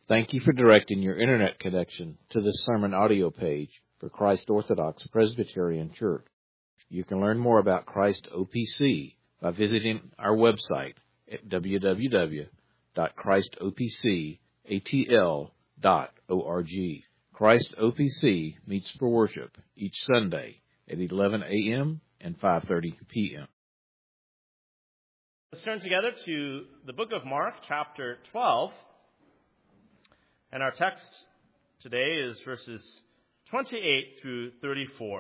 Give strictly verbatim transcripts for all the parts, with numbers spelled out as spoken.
Thank you for directing your internet connection to this sermon audio page for Christ Orthodox Presbyterian Church. You can learn more about Christ O P C by visiting our website at w w w dot christ o p c a t l dot org. Christ O P C meets for worship each Sunday at eleven a.m. and five thirty p.m. Let's turn together to the book of Mark, chapter twelve. And our text today is verses twenty-eight through thirty-four.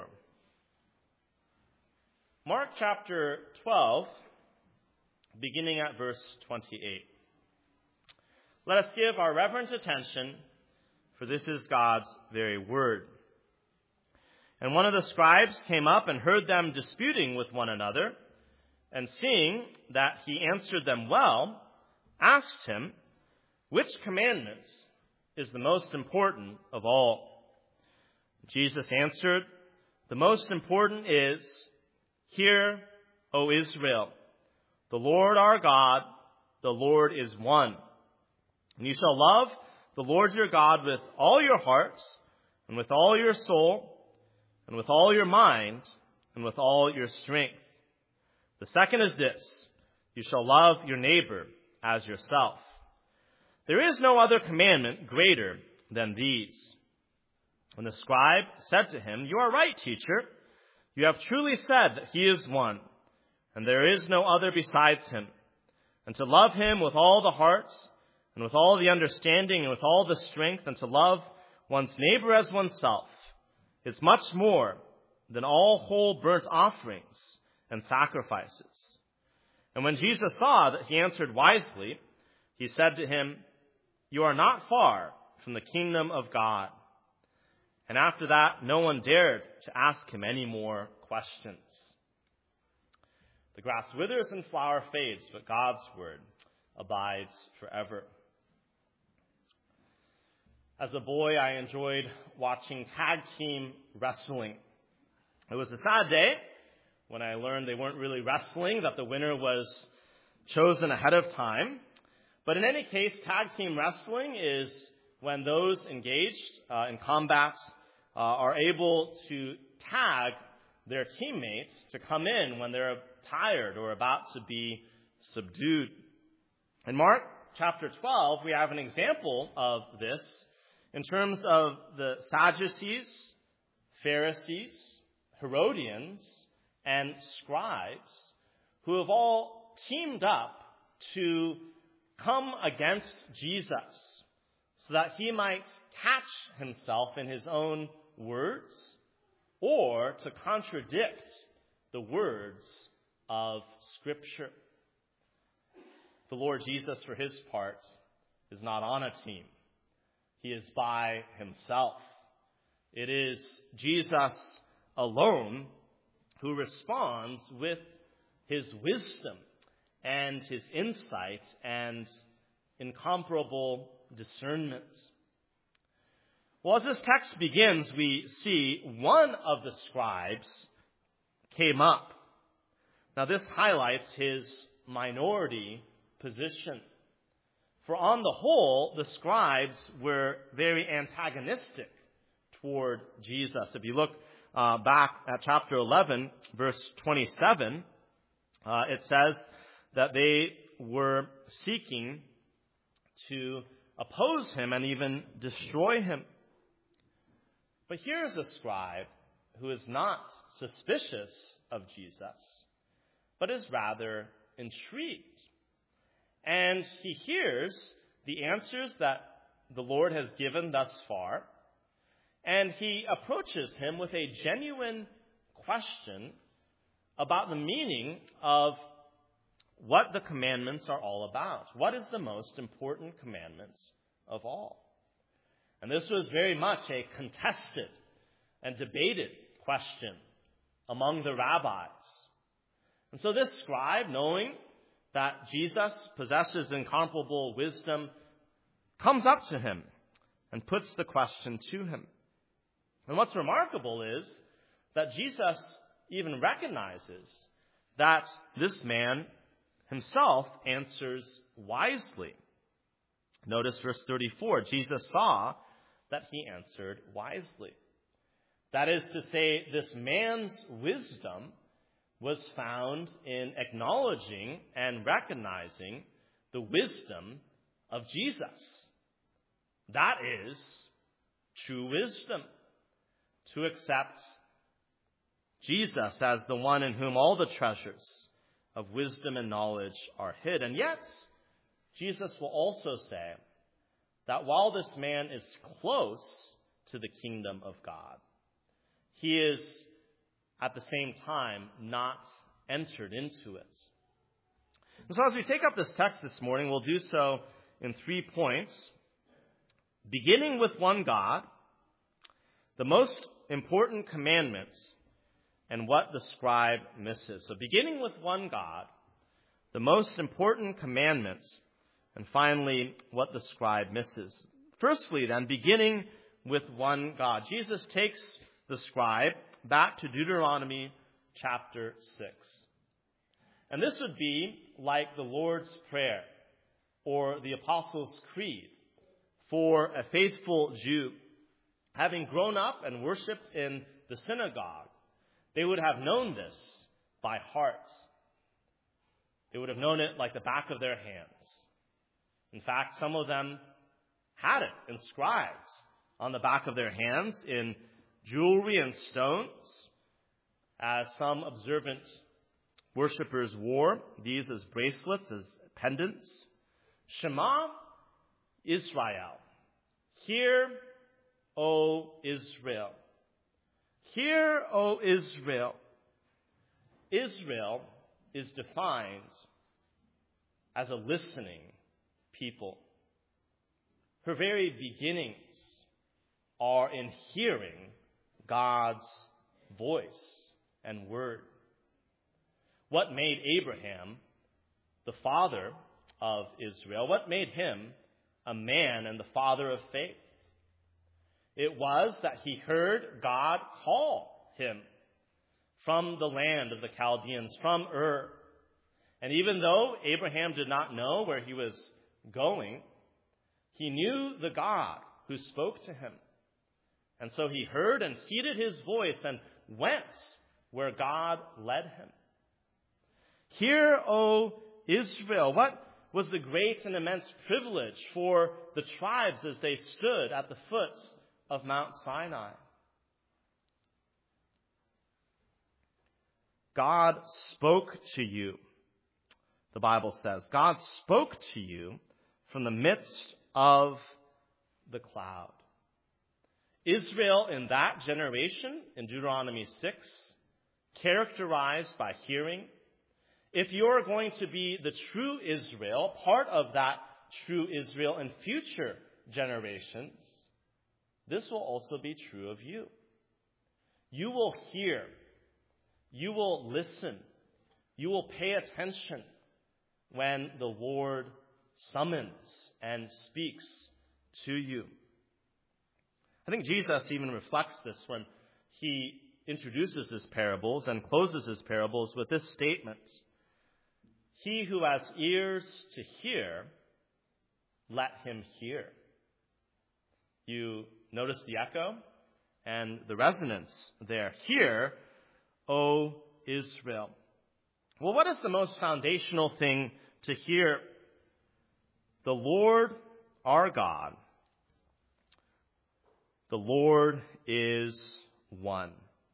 Mark chapter twelve, beginning at verse twenty-eight. Let us give our reverent attention, for this is God's very word. And one of the scribes came up and heard them disputing with one another, and seeing that he answered them well, asked him, "Which commandment is the most important of all?" Jesus answered, "The most important is, Hear, O Israel, the Lord our God, the Lord is one. And you shall love the Lord your God with all your heart, and with all your soul, and with all your mind, and with all your strength. The second is this, you shall love your neighbor as yourself. There is no other commandment greater than these." And the scribe said to him, "You are right, teacher. You have truly said that he is one, and there is no other besides him. And to love him with all the heart, and with all the understanding, and with all the strength, and to love one's neighbor as oneself, is much more than all whole burnt offerings and sacrifices." And when Jesus saw that he answered wisely, he said to him, "You are not far from the kingdom of God." And after that, no one dared to ask him any more questions. The grass withers and flower fades, but God's word abides forever. As a boy, I enjoyed watching tag team wrestling. It was a sad day when I learned they weren't really wrestling, that the winner was chosen ahead of time. But in any case, tag team wrestling is when those engaged uh, in combat uh, are able to tag their teammates to come in when they're tired or about to be subdued. In Mark chapter twelve, we have an example of this in terms of the Sadducees, Pharisees, Herodians, and scribes who have all teamed up to come against Jesus so that he might catch himself in his own words or to contradict the words of Scripture. The Lord Jesus, for his part, is not on a team. He is by himself. It is Jesus alone who responds with his wisdom and his insight and incomparable discernment. Well, as this text begins, we see one of the scribes came up. Now, this highlights his minority position. For on the whole, the scribes were very antagonistic toward Jesus. If you look uh, back at chapter eleven, verse twenty-seven, uh, it says that they were seeking to oppose him and even destroy him. But here's a scribe who is not suspicious of Jesus, but is rather intrigued. And he hears the answers that the Lord has given thus far, and he approaches him with a genuine question about the meaning of what the commandments are all about. What is the most important commandment of all? And this was very much a contested and debated question among the rabbis. And so this scribe, knowing that Jesus possesses incomparable wisdom, comes up to him and puts the question to him. And what's remarkable is that Jesus even recognizes that this man himself answers wisely. Notice verse thirty-four. Jesus saw that he answered wisely. That is to say, this man's wisdom was found in acknowledging and recognizing the wisdom of Jesus. That is true wisdom, to accept Jesus as the one in whom all the treasures of wisdom and knowledge are hid. And yet, Jesus will also say that while this man is close to the kingdom of God, he is at the same time not entered into it. And so as we take up this text this morning, we'll do so in three points. Beginning with one God, the most important commandments, and what the scribe misses. So beginning with one God, the most important commandments, and finally, what the scribe misses. Firstly, then, beginning with one God. Jesus takes the scribe back to Deuteronomy chapter six. And this would be like the Lord's Prayer or the Apostles' Creed for a faithful Jew. Having grown up and worshipped in the synagogue, they would have known this by heart. They would have known it like the back of their hands. In fact, some of them had it inscribed on the back of their hands in jewelry and stones, as some observant worshippers wore these as bracelets, as pendants. Shema Israel. Hear, O Israel. Hear, O Israel. Israel is defined as a listening people. Her very beginnings are in hearing God's voice and word. What made Abraham the father of Israel? What made him a man and the father of faith? It was that he heard God call him from the land of the Chaldeans, from Ur. And even though Abraham did not know where he was going, he knew the God who spoke to him. And so he heard and heeded his voice and went where God led him. Hear, O Israel. What was the great and immense privilege for the tribes as they stood at the foot of Mount Sinai? God spoke to you, the Bible says. God spoke to you from the midst of the cloud. Israel in that generation, in Deuteronomy six, characterized by hearing. If you're going to be the true Israel, part of that true Israel in future generations, this will also be true of you. You will hear. You will listen. You will pay attention when the Lord summons and speaks to you. I think Jesus even reflects this when he introduces his parables and closes his parables with this statement. He who has ears to hear, let him hear. You notice the echo and the resonance there. Hear, O Israel. Well, what is the most foundational thing to hear? The Lord our God. The Lord is one.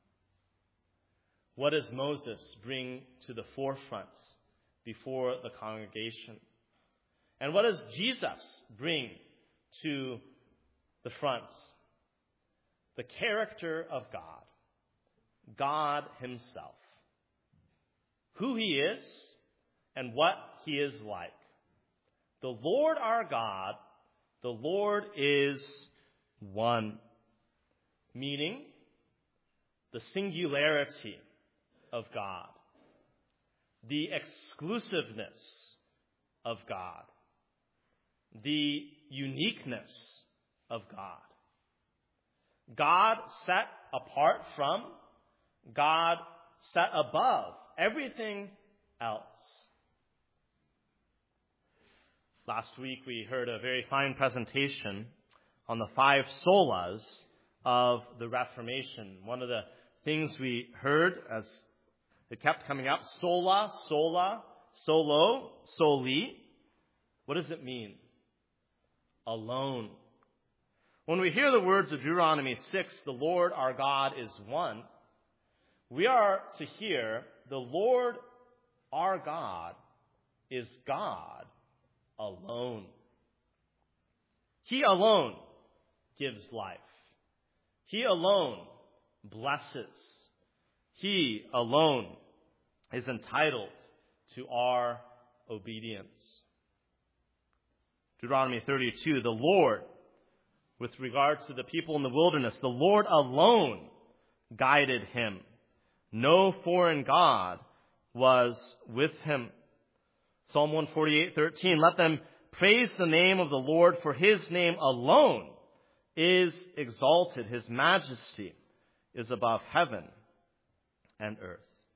What does Moses bring to the forefront before the congregation? And what does Jesus bring to the front? The character of God. God himself. Who he is and what he is like. The Lord our God, the Lord is one. Meaning the singularity of God. The exclusiveness of God. The uniqueness of God. God set apart from, God set above everything else. Last week we heard a very fine presentation on the five solas of the Reformation. One of the things we heard as it kept coming up, sola, sola, solo, soli. What does it mean? Alone. When we hear the words of Deuteronomy six, the Lord our God is one, we are to hear the Lord our God is God alone. He alone gives life. He alone blesses. He alone is entitled to our obedience. Deuteronomy thirty-two, the Lord, with regards to the people in the wilderness, the Lord alone guided him. No foreign god was with him. Psalm one forty-eight, thirteen, let them praise the name of the Lord, for his name alone is exalted. His majesty is above heaven and earth.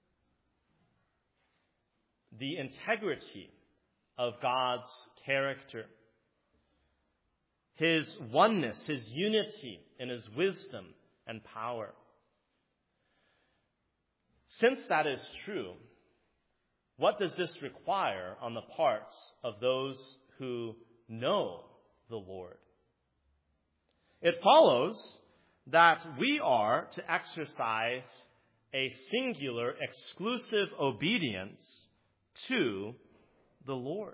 The integrity of God's character, his oneness, his unity in his wisdom and power. Since that is true, what does this require on the parts of those who know the Lord? It follows that we are to exercise a singular, exclusive obedience to the Lord.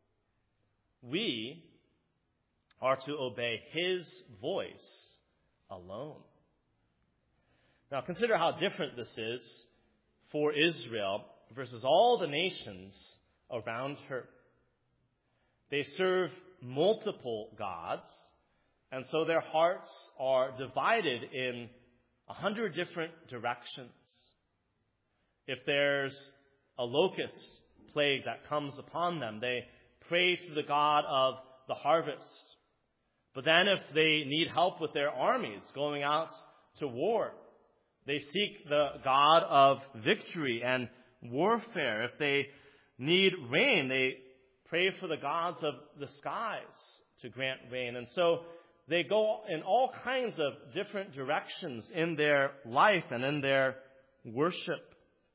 We are to obey his voice alone. Now consider how different this is for Israel versus all the nations around her. They serve multiple gods, and so their hearts are divided in a hundred different directions. If there's a locust plague that comes upon them, they pray to the God of the harvest. But then if they need help with their armies going out to war, they seek the God of victory and warfare. If they need rain, they pray for the gods of the skies to grant rain. And so they go in all kinds of different directions in their life and in their worship.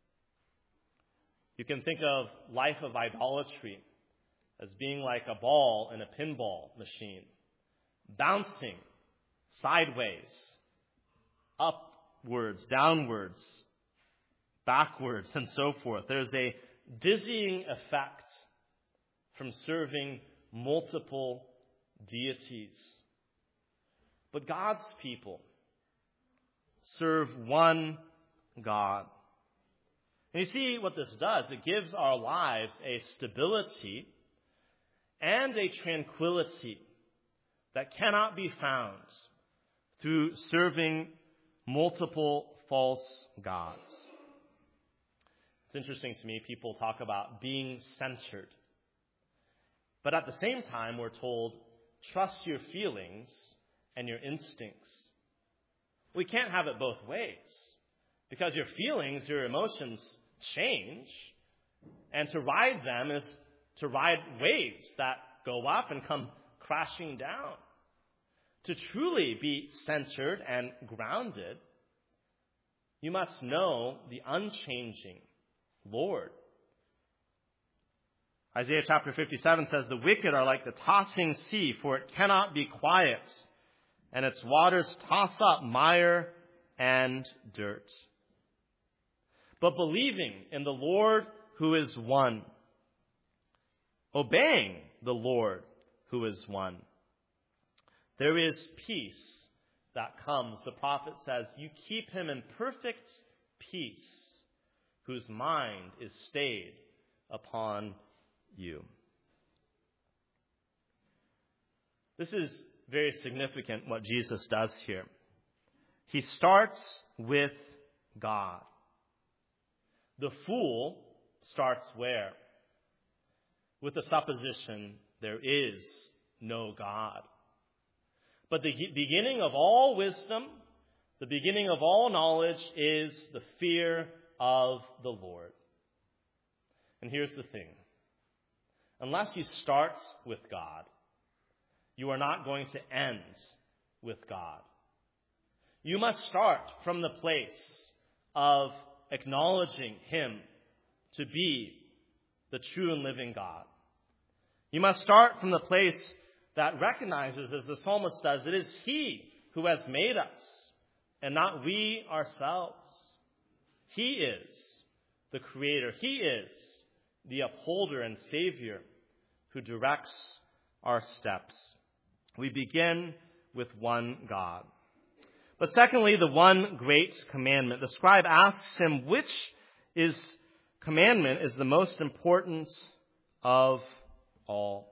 You can think of life of idolatry as being like a ball in a pinball machine, bouncing sideways, upwards, downwards, backwards, and so forth. There's a dizzying effect from serving multiple deities. But God's people serve one God. And you see what this does. It gives our lives a stability and a tranquility that cannot be found through serving multiple false gods. It's interesting to me, people talk about being centered. But at the same time, we're told, trust your feelings and your instincts. We can't have it both ways, because your feelings, your emotions change, and to ride them is to ride waves that go up and come crashing down. To truly be centered and grounded, you must know the unchanging Lord. Isaiah chapter fifty-seven says, the wicked are like the tossing sea, for it cannot be quiet, and its waters toss up mire and dirt. But believing in the Lord who is one, obeying the Lord who is one, there is peace that comes. The prophet says, you keep him in perfect peace, whose mind is stayed upon you. This is very significant what Jesus does here. He starts with God. The fool starts where? With the supposition there is no God. But the beginning of all wisdom, the beginning of all knowledge is the fear of the Lord. And here's the thing. unless you start with God, you are not going to end with God. You must start from the place of acknowledging Him to be the true and living God. You must start from the place that recognizes, as the psalmist does, it is He who has made us and not we ourselves. He is the Creator. He is the upholder and Savior who directs our steps. We begin with one God. But secondly, the one great commandment. The scribe asks him which is commandment is the most important of all.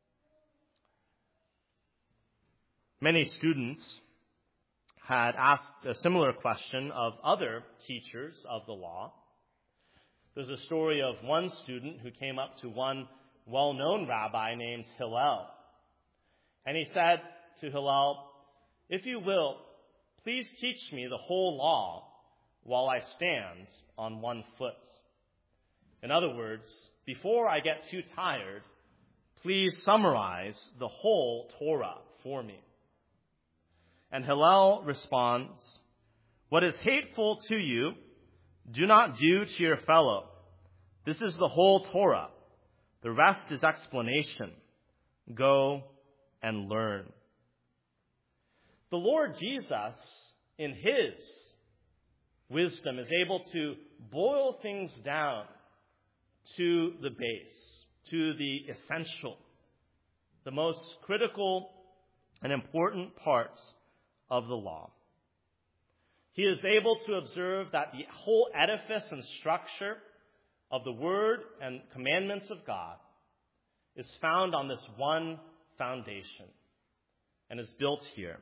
Many students had asked a similar question of other teachers of the law. There's a story of one student who came up to one well-known rabbi named Hillel. And he said to Hillel, "If you will, please teach me the whole law while I stand on one foot." In other words, before I get too tired, please summarize the whole Torah for me. And Hillel responds, "What is hateful to you, do not do to your fellow. This is the whole Torah. The rest is explanation. Go and learn." The Lord Jesus, in His wisdom, is able to boil things down to the base, to the essential, the most critical and important parts of the law. He is able to observe that the whole edifice and structure of the Word and commandments of God is found on this one foundation and is built here.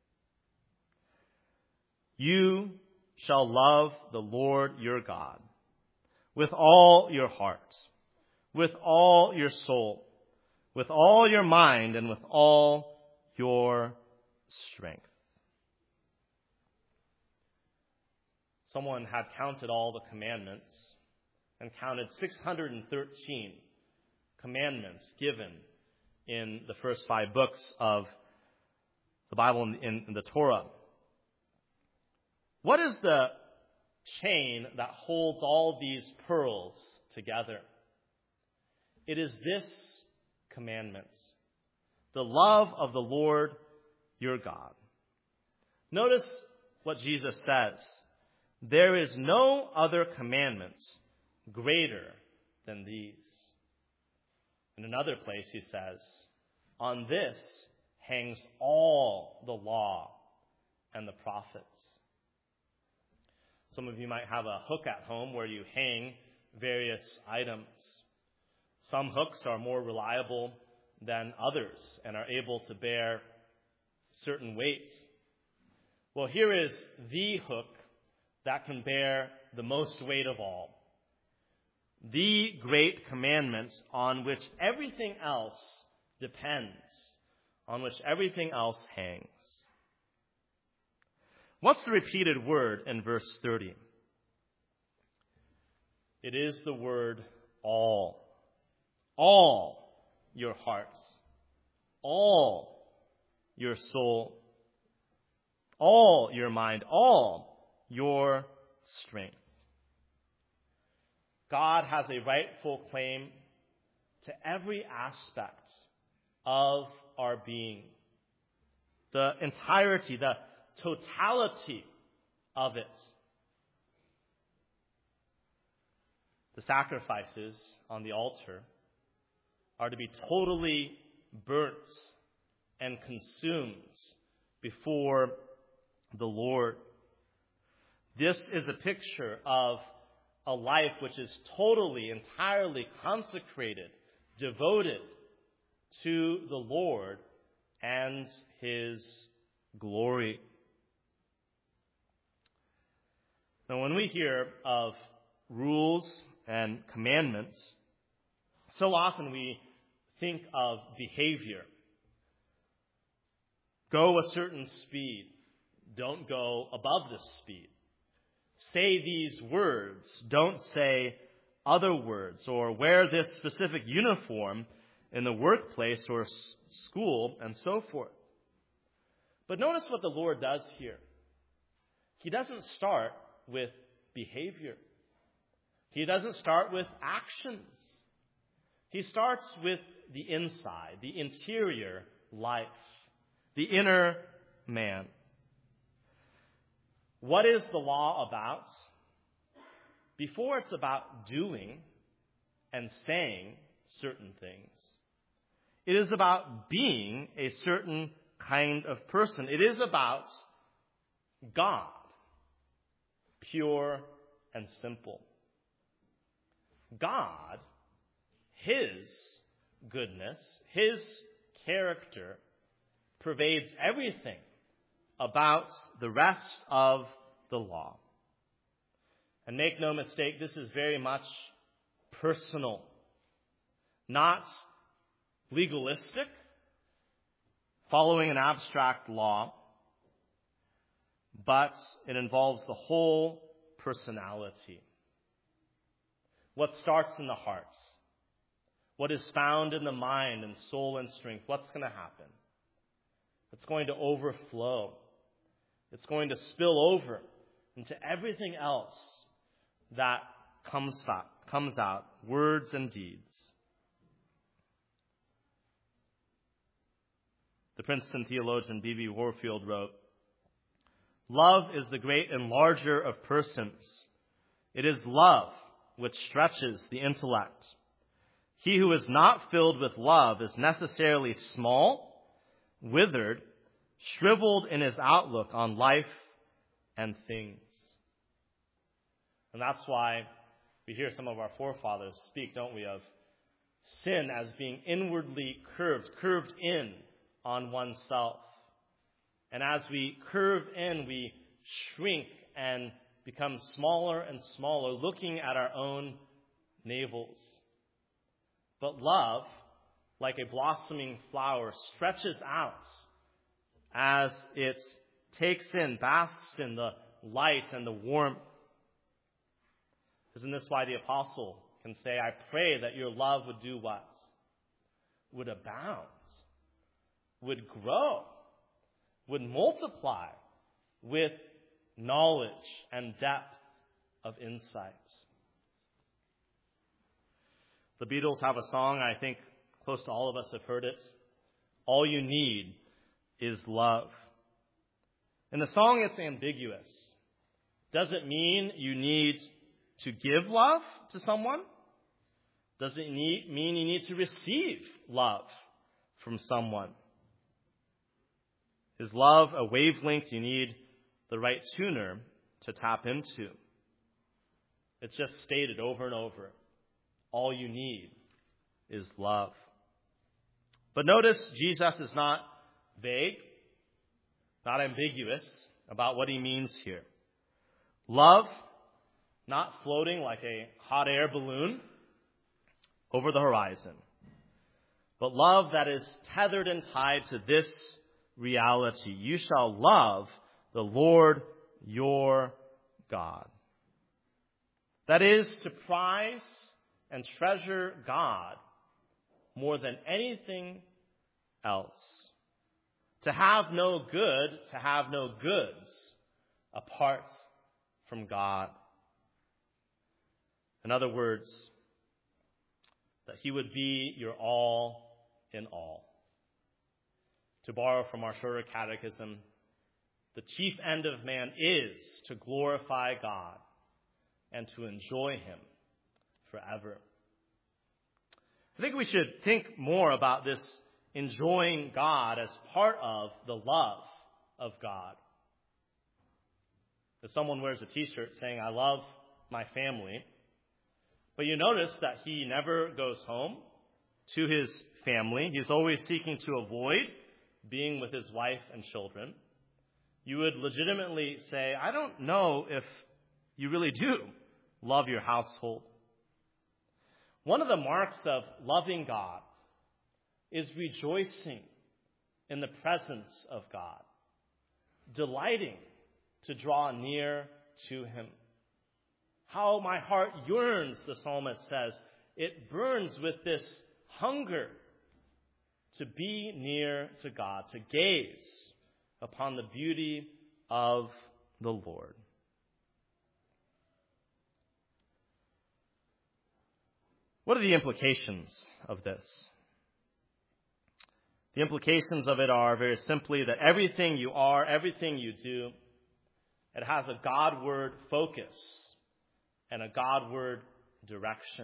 You shall love the Lord your God with all your heart, with all your soul, with all your mind, and with all your strength. Someone had counted all the commandments and counted six hundred thirteen commandments given in the first five books of the Bible in, in, in the Torah. What is the chain that holds all these pearls together? It is this commandment: the love of the Lord your God. Notice what Jesus says. There is no other commandment greater than these. In another place he says, on this hangs all the law and the prophets. Some of you might have a hook at home where you hang various items. Some hooks are more reliable than others and are able to bear certain weights. Well, here is the hook that can bear the most weight of all. The great commandment on which everything else depends, on which everything else hangs. What's the repeated word in verse thirty? It is the word all. All your hearts, all your soul, all your mind, all your strength. God has a rightful claim to every aspect of our being. The entirety, the totality of it. The sacrifices on the altar are to be totally burnt and consumed before the Lord. This is a picture of a life which is totally, entirely consecrated, devoted to the Lord and His glory. Now, when we hear of rules and commandments, so often we think of behavior. Go a certain speed. Don't go above this speed. Say these words. Don't say other words. Or wear this specific uniform in the workplace or s- school, and so forth. But notice what the Lord does here. He doesn't start with behavior. He doesn't start with actions. He starts with the inside, the interior life, the inner man. What is the law about? Before it's about doing and saying certain things, it is about being a certain kind of person. It is about God, pure and simple. God, His goodness, His character pervades everything about the rest of the law. And make no mistake, this is very much personal, not legalistic, following an abstract law, but it involves the whole personality. What starts in the heart, what is found in the mind and soul and strength, what's going to happen? It's going to overflow. It's going to spill over into everything else that comes out, comes out, words and deeds. The Princeton theologian B B Warfield wrote, "Love is the great enlarger of persons. It is love which stretches the intellect. He who is not filled with love is necessarily small, withered, shriveled in his outlook on life and things." And that's why we hear some of our forefathers speak, don't we, of sin as being inwardly curved, curved in on oneself. And as we curve in, we shrink and become smaller and smaller, looking at our own navels. But love, like a blossoming flower, stretches out as it takes in, basks in the light and the warmth. Isn't this why the apostle can say, "I pray that your love would do what? Would abound, would grow, would multiply with knowledge and depth of insight." The Beatles have a song, I think close to all of us have heard it. All you need is love. In the song, it's ambiguous. Does it mean you need to give love to someone? Does it need, mean you need to receive love from someone? Is love a wavelength you need the right tuner to tap into? It's just stated over and over. All you need is love. But notice Jesus is not vague, not ambiguous about what he means here. Love, not floating like a hot air balloon over the horizon, but love that is tethered and tied to this reality. You shall love the Lord your God. That is to prize and treasure God more than anything else. To have no good, to have no goods apart from God. In other words, that he would be your all in all. To borrow from our shorter catechism, the chief end of man is to glorify God and to enjoy him forever. I think we should think more about this enjoying God as part of the love of God. If someone wears a t-shirt saying, "I love my family," but you notice that he never goes home to his family. He's always seeking to avoid being with his wife and children. You would legitimately say, I don't know if you really do love your household. One of the marks of loving God is rejoicing in the presence of God, delighting to draw near to him. How my heart yearns, the psalmist says. It burns with this hunger to be near to God, to gaze upon the beauty of the Lord. What are the implications of this? The implications of it are very simply that everything you are, everything you do, it has a Godward focus and a Godward direction.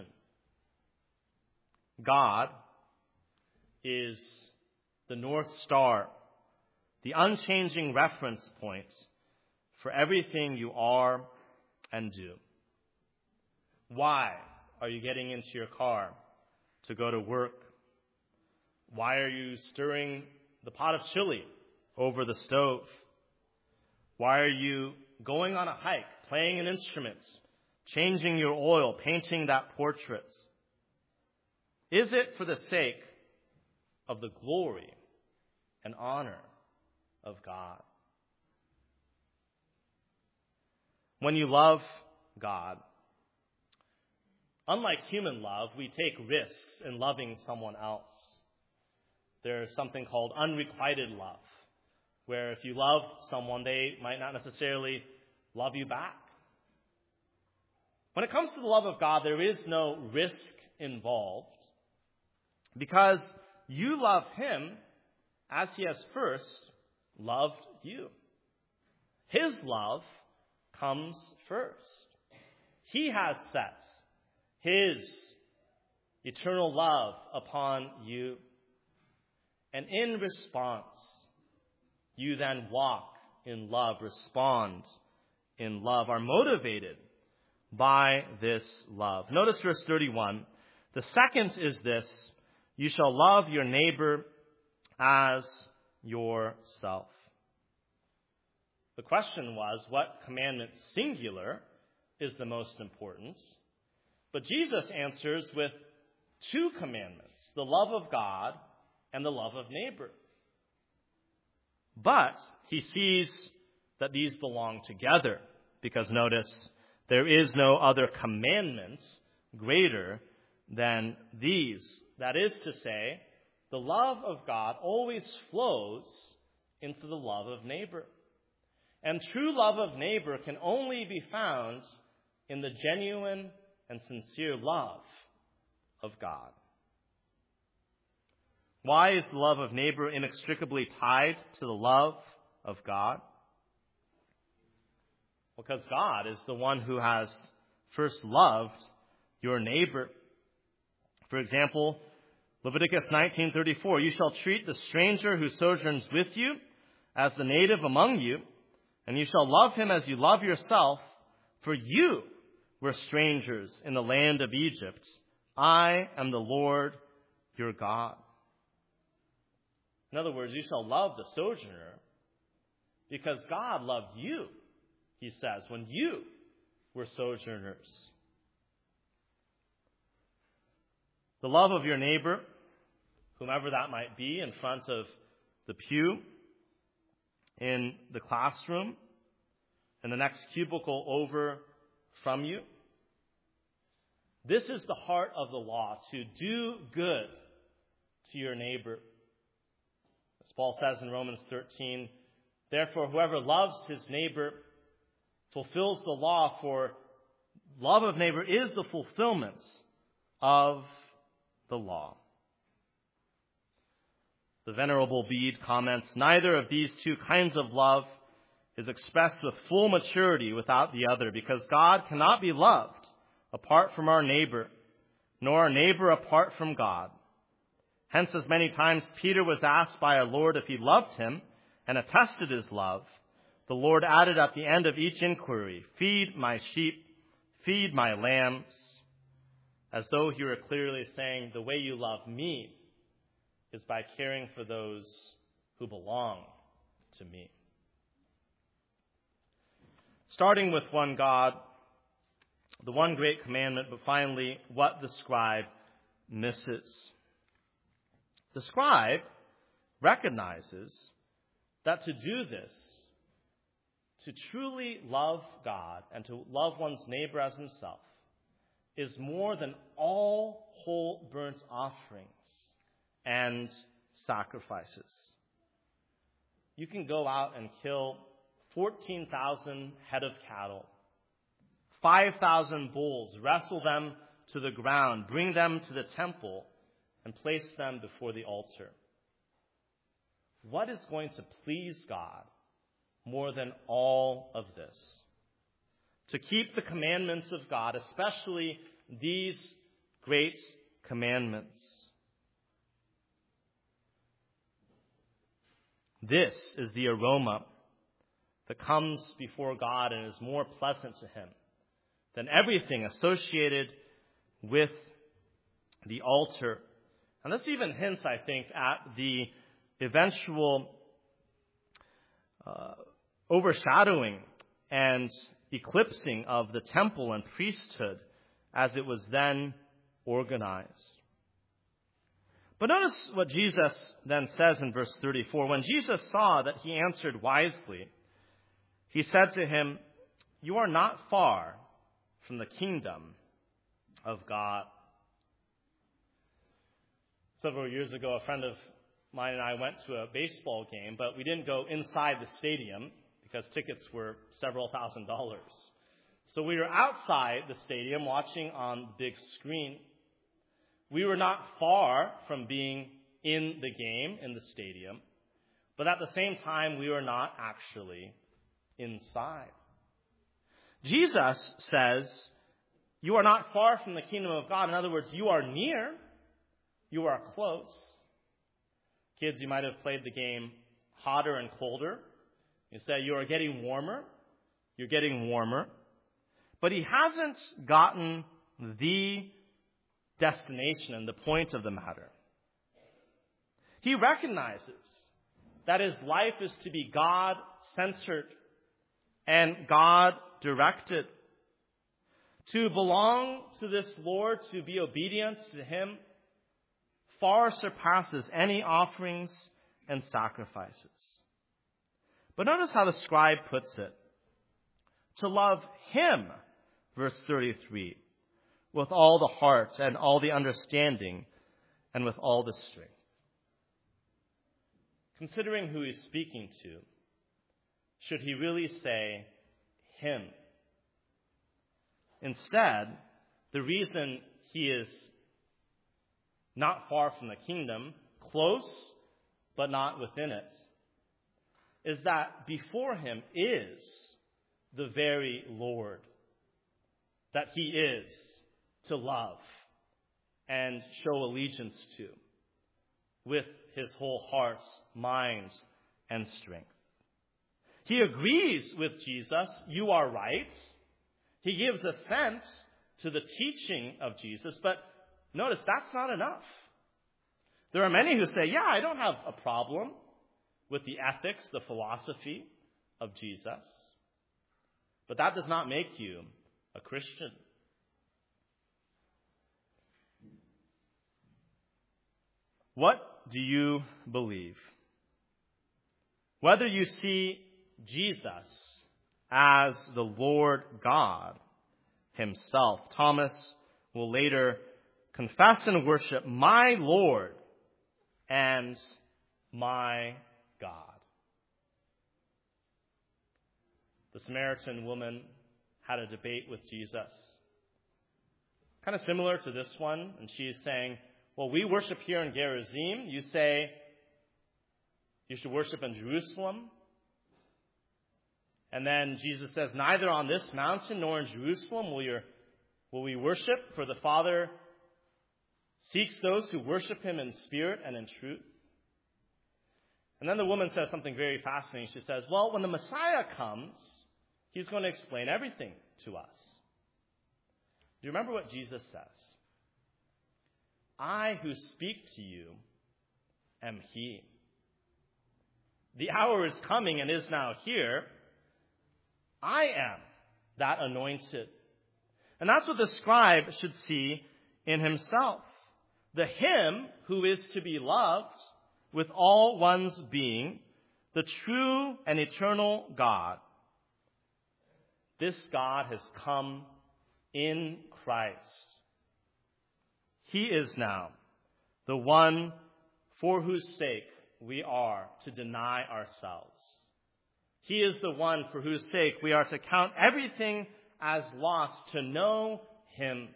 God is the North Star, the unchanging reference point for everything you are and do. Why are you getting into your car to go to work? Why are you stirring the pot of chili over the stove? Why are you going on a hike, playing an instrument, changing your oil, painting that portrait? Is it for the sake of the glory and honor of God? When you love God, unlike human love, we take risks in loving someone else. There's something called unrequited love, where if you love someone, they might not necessarily love you back. When it comes to the love of God, there is no risk involved because you love Him as He has first loved you. His love comes first. He has set His eternal love upon you. And in response, you then walk in love, respond in love, are motivated by this love. Notice verse thirty-one. The second is this: you shall love your neighbor as yourself. The question was, what commandment singular is the most important? But Jesus answers with two commandments: the love of God and the love of neighbor. But he sees that these belong together, because notice, there is no other commandment greater than these. That is to say, the love of God always flows into the love of neighbor. And true love of neighbor can only be found in the genuine and sincere love of God. Why is the love of neighbor inextricably tied to the love of God? Because God is the one who has first loved your neighbor. For example, Leviticus nineteen thirty-four, you shall treat the stranger who sojourns with you as the native among you, and you shall love him as you love yourself, for you were strangers in the land of Egypt. I am the Lord your God. In other words, you shall love the sojourner because God loved you, he says, when you were sojourners. The love of your neighbor, whomever that might be, in front of the pew, in the classroom, in the next cubicle over from you. This is the heart of the law, to do good to your neighbor. As Paul says in Romans thirteen, therefore whoever loves his neighbor fulfills the law, for love of neighbor is the fulfillment of the law. The Venerable Bede comments, neither of these two kinds of love is expressed with full maturity without the other, because God cannot be loved apart from our neighbor, nor our neighbor apart from God. Hence, as many times Peter was asked by our Lord if he loved him and attested his love, the Lord added at the end of each inquiry, feed my sheep, feed my lambs, as though he were clearly saying, the way you love me is by caring for those who belong to me. Starting with one God, the one great commandment, but finally, what the scribe misses. The scribe recognizes that to do this, to truly love God and to love one's neighbor as himself, is more than all whole burnt offerings and sacrifices. You can go out and kill fourteen thousand head of cattle, five thousand bulls, wrestle them to the ground, bring them to the temple, and place them before the altar. What is going to please God more than all of this? To keep the commandments of God, especially these great commandments. This is the aroma that comes before God and is more pleasant to him than everything associated with the altar. And this even hints, I think, at the eventual uh, overshadowing and eclipsing of the temple and priesthood as it was then organized. But notice what Jesus then says in verse thirty-four. When Jesus saw that he answered wisely, he said to him, "You are not far from the kingdom of God." Several years ago, a friend of mine and I went to a baseball game, but we didn't go inside the stadium because tickets were several thousand dollars. So we were outside the stadium watching on the big screen. We were not far from being in the game, in the stadium, but at the same time, we were not actually inside. Jesus says, you are not far from the kingdom of God. In other words, you are near, you are close. Kids, you might have played the game hotter and colder. You say you are getting warmer, you're getting warmer. But he hasn't gotten the destination and the point of the matter. He recognizes that his life is to be God-centered and God-directed. To belong to this Lord, to be obedient to him, far surpasses any offerings and sacrifices. But notice how the scribe puts it. To love him, verse thirty-three, with all the heart and all the understanding and with all the strength. Considering who he's speaking to, should he really say him? Instead, the reason he is not far from the kingdom, close but not within it, is that before him is the very Lord that he is to love and show allegiance to with his whole heart, mind, and strength. He agrees with Jesus, you are right. He gives assent to the teaching of Jesus, but notice that's not enough. There are many who say, yeah, I don't have a problem with the ethics, the philosophy of Jesus, but that does not make you a Christian. What do you believe? Whether you see Jesus as the Lord God himself, Thomas will later confess and worship my Lord and my God. The Samaritan woman had a debate with Jesus, kind of similar to this one, and she's saying, well, we worship here in Gerizim. You say you should worship in Jerusalem. And then Jesus says, neither on this mountain nor in Jerusalem will, your, will we worship, for the Father seeks those who worship him in spirit and in truth. And then the woman says something very fascinating. She says, well, when the Messiah comes, he's going to explain everything to us. Do you remember what Jesus says? I who speak to you am he. The hour is coming and is now here. I am that anointed. And that's what the scribe should see in himself. The him who is to be loved with all one's being, the true and eternal God. This God has come in Christ. He is now the one for whose sake we are to deny ourselves. He is the one for whose sake we are to count everything as lost to know him.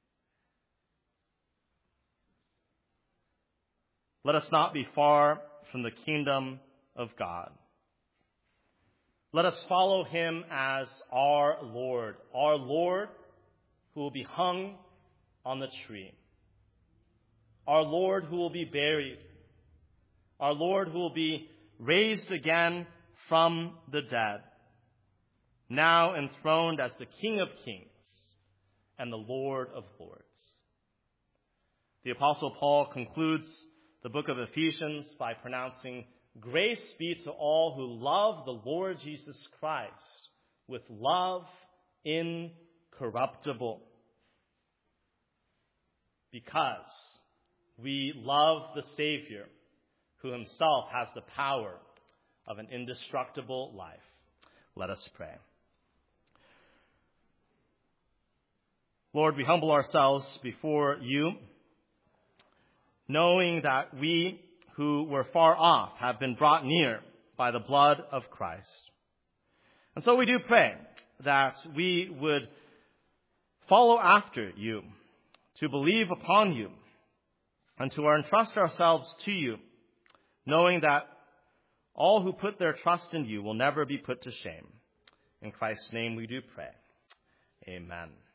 Let us not be far from the kingdom of God. Let us follow him as our Lord, our Lord who will be hung on the tree, our Lord who will be buried, our Lord who will be raised again from the dead, now enthroned as the King of Kings and the Lord of Lords. The Apostle Paul concludes the book of Ephesians by pronouncing, "Grace be to all who love the Lord Jesus Christ with love incorruptible." Because we love the Savior, who himself has the power of an indestructible life. Let us pray. Lord, we humble ourselves before you, knowing that we who were far off have been brought near by the blood of Christ. And so we do pray that we would follow after you, to believe upon you, and to entrust ourselves to you, knowing that all who put their trust in you will never be put to shame. In Christ's name we do pray. Amen.